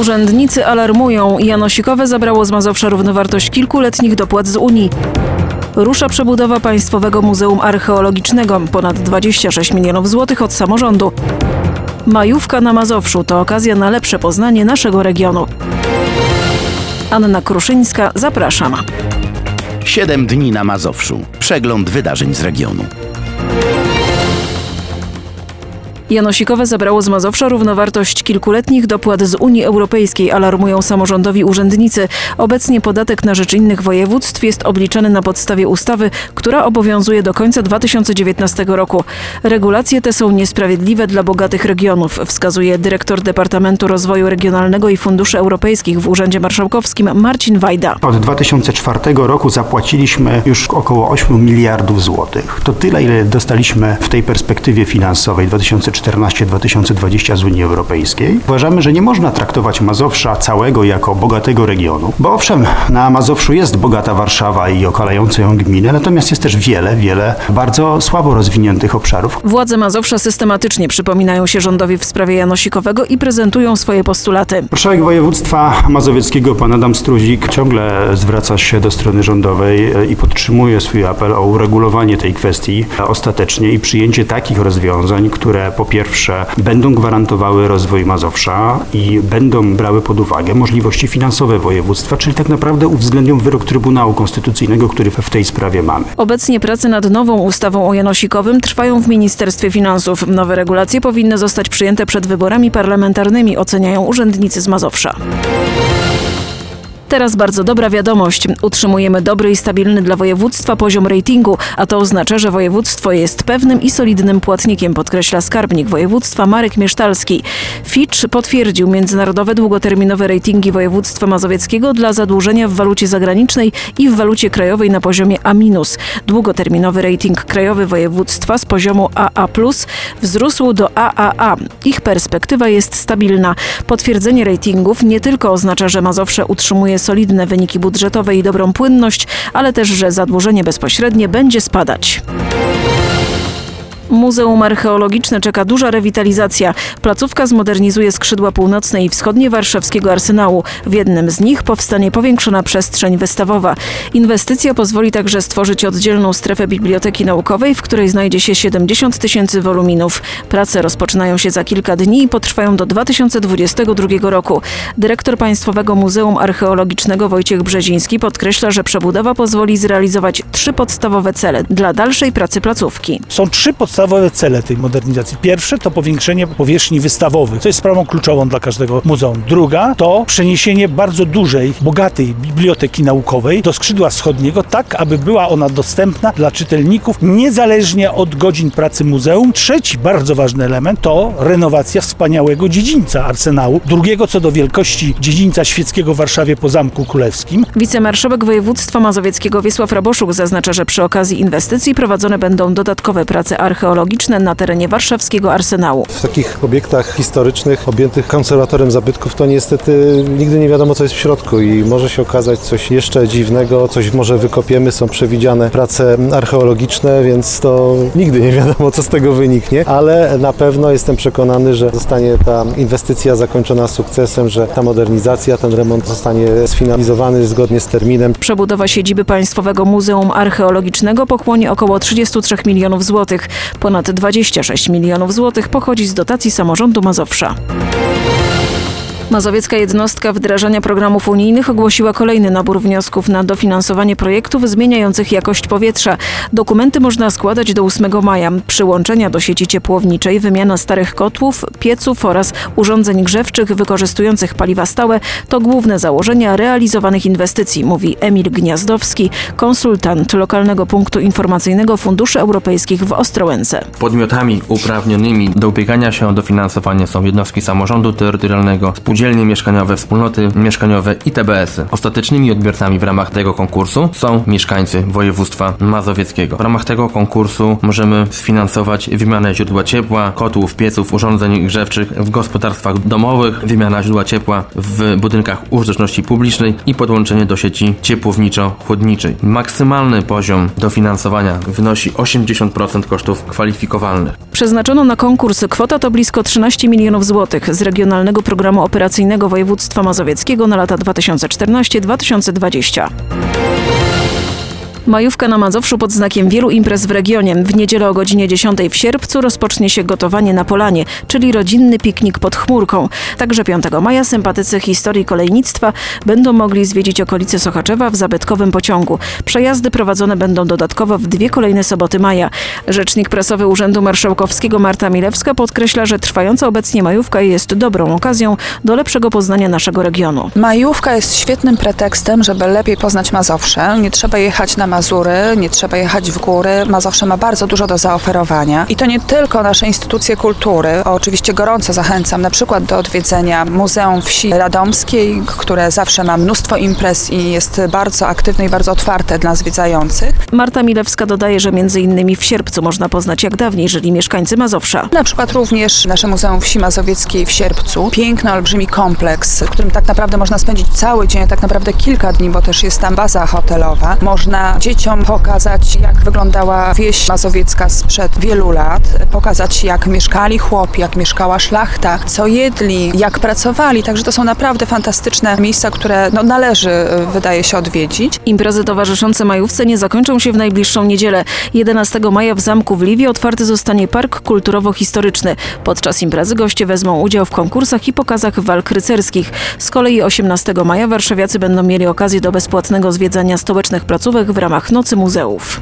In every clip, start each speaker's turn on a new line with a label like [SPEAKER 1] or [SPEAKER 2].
[SPEAKER 1] Urzędnicy alarmują. Janosikowe zabrało z Mazowsza równowartość kilkuletnich dopłat z Unii. Rusza przebudowa Państwowego Muzeum Archeologicznego. Ponad 26 milionów złotych od samorządu. Majówka na Mazowszu to okazja na lepsze poznanie naszego regionu. Anna Kruszyńska, zapraszam.
[SPEAKER 2] 7 dni na Mazowszu. Przegląd wydarzeń z regionu.
[SPEAKER 1] Janosikowe zabrało z Mazowsza równowartość kilkuletnich dopłat z Unii Europejskiej, alarmują samorządowi urzędnicy. Obecnie podatek na rzecz innych województw jest obliczany na podstawie ustawy, która obowiązuje do końca 2019 roku. Regulacje te są niesprawiedliwe dla bogatych regionów, wskazuje dyrektor Departamentu Rozwoju Regionalnego i Funduszy Europejskich w Urzędzie Marszałkowskim Marcin Wajda.
[SPEAKER 3] Od 2004 roku zapłaciliśmy już około 8 miliardów złotych. To tyle, ile dostaliśmy w tej perspektywie finansowej 2014-2020 z Unii Europejskiej. Uważamy, że nie można traktować Mazowsza całego jako bogatego regionu, bo owszem, na Mazowszu jest bogata Warszawa i okalające ją gminy, natomiast jest też wiele bardzo słabo rozwiniętych obszarów.
[SPEAKER 1] Władze Mazowsza systematycznie przypominają się rządowi w sprawie Janosikowego i prezentują swoje postulaty.
[SPEAKER 3] Marszałek województwa mazowieckiego pan Adam Struzik ciągle zwraca się do strony rządowej i podtrzymuje swój apel o uregulowanie tej kwestii ostatecznie i przyjęcie takich rozwiązań, które po pierwsze będą gwarantowały rozwój Mazowsza i będą brały pod uwagę możliwości finansowe województwa, czyli tak naprawdę uwzględnią wyrok Trybunału Konstytucyjnego, który w tej sprawie mamy.
[SPEAKER 1] Obecnie prace nad nową ustawą o Janosikowym trwają w Ministerstwie Finansów. Nowe regulacje powinny zostać przyjęte przed wyborami parlamentarnymi, oceniają urzędnicy z Mazowsza. Teraz bardzo dobra wiadomość. Utrzymujemy dobry i stabilny dla województwa poziom ratingu, a to oznacza, że województwo jest pewnym i solidnym płatnikiem, podkreśla skarbnik województwa Marek Miesztalski. Fitch potwierdził międzynarodowe długoterminowe ratingi województwa mazowieckiego dla zadłużenia w walucie zagranicznej i w walucie krajowej na poziomie A-. Długoterminowy rating krajowy województwa z poziomu AA+ wzrósł do AAA. Ich perspektywa jest stabilna. Potwierdzenie ratingów nie tylko oznacza, że Mazowsze utrzymuje solidne wyniki budżetowe i dobrą płynność, ale też, że zadłużenie bezpośrednie będzie spadać. Muzeum Archeologiczne czeka duża rewitalizacja. Placówka zmodernizuje skrzydła północne i wschodnie warszawskiego arsenału. W jednym z nich powstanie powiększona przestrzeń wystawowa. Inwestycja pozwoli także stworzyć oddzielną strefę biblioteki naukowej, w której znajdzie się 70 000 woluminów. Prace rozpoczynają się za kilka dni i potrwają do 2022 roku. Dyrektor Państwowego Muzeum Archeologicznego Wojciech Brzeziński podkreśla, że przebudowa pozwoli zrealizować 3 podstawowe cele dla dalszej pracy placówki.
[SPEAKER 4] Są 3 podstawowe cele tej modernizacji. Pierwsze to powiększenie powierzchni wystawowych, co jest sprawą kluczową dla każdego muzeum. Druga to przeniesienie bardzo dużej, bogatej biblioteki naukowej do skrzydła wschodniego, tak aby była ona dostępna dla czytelników niezależnie od godzin pracy muzeum. Trzeci bardzo ważny element to renowacja wspaniałego dziedzińca arsenału, drugiego co do wielkości dziedzińca świeckiego w Warszawie po Zamku Królewskim.
[SPEAKER 1] Wicemarszałek województwa mazowieckiego Wiesław Raboszuk zaznacza, że przy okazji inwestycji prowadzone będą dodatkowe prace archeologiczne na terenie warszawskiego arsenału.
[SPEAKER 5] W takich obiektach historycznych objętych konserwatorem zabytków to niestety nigdy nie wiadomo, co jest w środku i może się okazać coś jeszcze dziwnego, coś może wykopiemy, są przewidziane prace archeologiczne, więc to nigdy nie wiadomo, co z tego wyniknie, ale na pewno jestem przekonany, że zostanie ta inwestycja zakończona sukcesem, że ta modernizacja, ten remont zostanie sfinalizowany zgodnie z terminem.
[SPEAKER 1] Przebudowa siedziby Państwowego Muzeum Archeologicznego pochłonie około 33 milionów złotych. Ponad 26 milionów złotych pochodzi z dotacji samorządu Mazowsza. Mazowiecka jednostka wdrażania programów unijnych ogłosiła kolejny nabór wniosków na dofinansowanie projektów zmieniających jakość powietrza. Dokumenty można składać do 8 maja. Przyłączenia do sieci ciepłowniczej, wymiana starych kotłów, pieców oraz urządzeń grzewczych wykorzystujących paliwa stałe to główne założenia realizowanych inwestycji, mówi Emil Gniazdowski, konsultant lokalnego punktu informacyjnego Funduszy Europejskich w Ostrołęce.
[SPEAKER 6] Podmiotami uprawnionymi do ubiegania się o dofinansowanie są jednostki samorządu terytorialnego, spółdzielnie mieszkaniowe, wspólnoty mieszkaniowe i TBS-y. Ostatecznymi odbiorcami w ramach tego konkursu są mieszkańcy województwa mazowieckiego. W ramach tego konkursu możemy sfinansować wymianę źródła ciepła, kotłów, pieców, urządzeń grzewczych w gospodarstwach domowych, wymiana źródła ciepła w budynkach użyteczności publicznej i podłączenie do sieci ciepłowniczo-chłodniczej. Maksymalny poziom dofinansowania wynosi 80% kosztów kwalifikowalnych.
[SPEAKER 1] Przeznaczono na konkurs kwota to blisko 13 milionów złotych z Regionalnego Programu Operacyjnego operacyjnego województwa mazowieckiego na lata 2014-2020. Majówka na Mazowszu pod znakiem wielu imprez w regionie. W niedzielę o godzinie 10 w Sierpcu rozpocznie się gotowanie na polanie, czyli rodzinny piknik pod chmurką. Także 5 maja sympatycy historii kolejnictwa będą mogli zwiedzić okolice Sochaczewa w zabytkowym pociągu. Przejazdy prowadzone będą dodatkowo w 2 kolejne soboty maja. Rzecznik prasowy Urzędu Marszałkowskiego Marta Milewska podkreśla, że trwająca obecnie majówka jest dobrą okazją do lepszego poznania naszego regionu.
[SPEAKER 7] Majówka jest świetnym pretekstem, żeby lepiej poznać Mazowsze. Nie trzeba jechać na Mazury, nie trzeba jechać w góry. Mazowsze ma bardzo dużo do zaoferowania i to nie tylko nasze instytucje kultury. Oczywiście gorąco zachęcam na przykład do odwiedzenia Muzeum Wsi Radomskiej, które zawsze ma mnóstwo imprez i jest bardzo aktywne i bardzo otwarte dla zwiedzających.
[SPEAKER 1] Marta Milewska dodaje, że m.in. w Sierpcu można poznać, jak dawniej żyli mieszkańcy Mazowsza.
[SPEAKER 7] Na przykład również nasze Muzeum Wsi Mazowieckiej w Sierpcu. Piękny, olbrzymi kompleks, w którym tak naprawdę można spędzić cały dzień, tak naprawdę kilka dni, bo też jest tam baza hotelowa. Można dzieciom pokazać, jak wyglądała wieś mazowiecka sprzed wielu lat, pokazać, jak mieszkali chłopi, jak mieszkała szlachta, co jedli, jak pracowali. Także to są naprawdę fantastyczne miejsca, które należy, wydaje się, odwiedzić.
[SPEAKER 1] Imprezy towarzyszące majówce nie zakończą się w najbliższą niedzielę. 11 maja w Zamku w Liwie otwarty zostanie Park Kulturowo-Historyczny. Podczas imprezy goście wezmą udział w konkursach i pokazach walk rycerskich. Z kolei 18 maja warszawiacy będą mieli okazję do bezpłatnego zwiedzania stołecznych placówek w ramach Nocy Muzeów.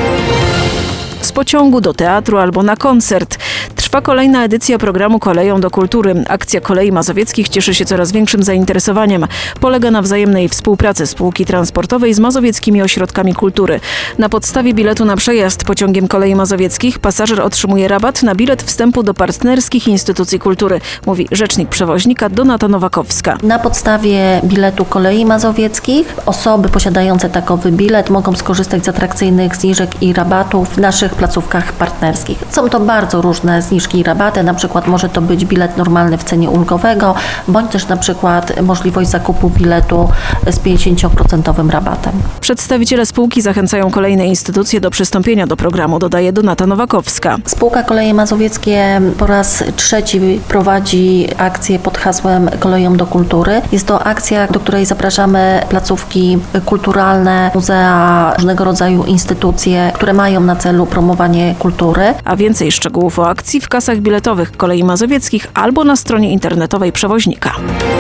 [SPEAKER 1] Z pociągu do teatru albo na koncert. Trwa kolejna edycja programu Koleją do Kultury. Akcja Kolei Mazowieckich cieszy się coraz większym zainteresowaniem. Polega na wzajemnej współpracy spółki transportowej z mazowieckimi ośrodkami kultury. Na podstawie biletu na przejazd pociągiem Kolei Mazowieckich pasażer otrzymuje rabat na bilet wstępu do partnerskich instytucji kultury, mówi rzecznik przewoźnika Donata Nowakowska.
[SPEAKER 8] Na podstawie biletu Kolei Mazowieckich osoby posiadające takowy bilet mogą skorzystać z atrakcyjnych zniżek i rabatów w naszych placówkach partnerskich. Są to bardzo różne zniżki i rabaty, na przykład może to być bilet normalny w cenie ulgowego, bądź też na przykład możliwość zakupu biletu z 50% rabatem.
[SPEAKER 1] Przedstawiciele spółki zachęcają kolejne instytucje do przystąpienia do programu, dodaje Donata Nowakowska.
[SPEAKER 8] Spółka Koleje Mazowieckie po raz 3 prowadzi akcję pod hasłem Koleją do Kultury. Jest to akcja, do której zapraszamy placówki kulturalne, muzea, różnego rodzaju instytucje, które mają na celu promowanie kultury.
[SPEAKER 1] A więcej szczegółów o akcji w kasach biletowych Kolei Mazowieckich albo na stronie internetowej przewoźnika.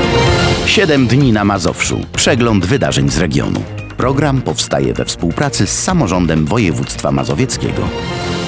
[SPEAKER 2] 7 dni na Mazowszu. Przegląd wydarzeń z regionu. Program powstaje we współpracy z samorządem województwa mazowieckiego.